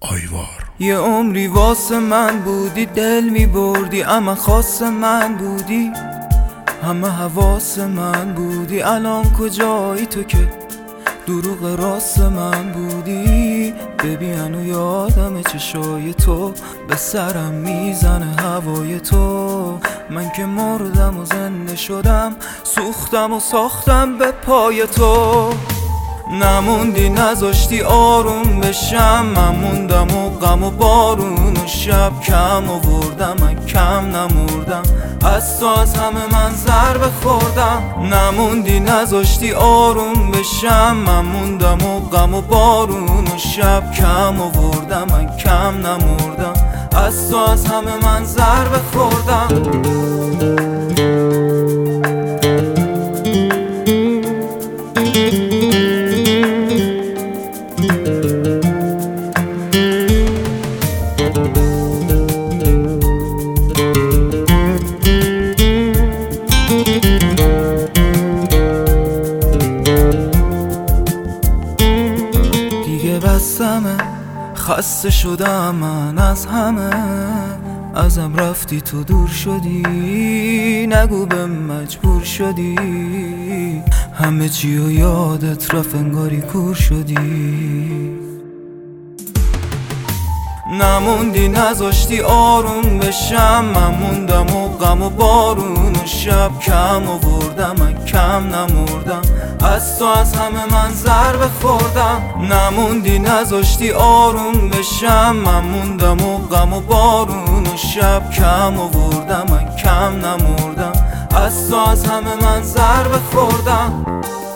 آیوار. یه عمری واسه من بودی، دل می بردی، اما خاص من بودی، همه حواس من بودی. الان کجایی تو که دروغ راست من بودی؟ ببین هنو یادم چشای تو به سرم میزنه هوای تو. من که مردم و زنده شدم، سوختم و ساختم به پای تو. نموندی نذاشتی آروم بشم، من موندم و غم و بارون و شب کم آوردم، من کم نمردم از تو، از همه من ضربه خوردم. نموندی نذاشتی آروم بشم، من موندم و غم و بارون و شب کم آوردم، من کم نمردم از تو، از همه من ضربه خوردم. دیگه بسمه، خسته شدم من از همه، ازم رفتی تو دور شدی، نگو به مجبور شدی، همه چی و یادت رفت انگاری کور شدی. نموندی نذاشتی آروم بشم، من موندم و غم و بارون و شب کم آوردم، من کم نمردم از تو، از همه من ضربه خوردم. نموندی نذاشتی آروم بشم، من موندم و غم و بارون و شب کم آوردم، من کم نمردم از تو، از همه من ضربه خوردم.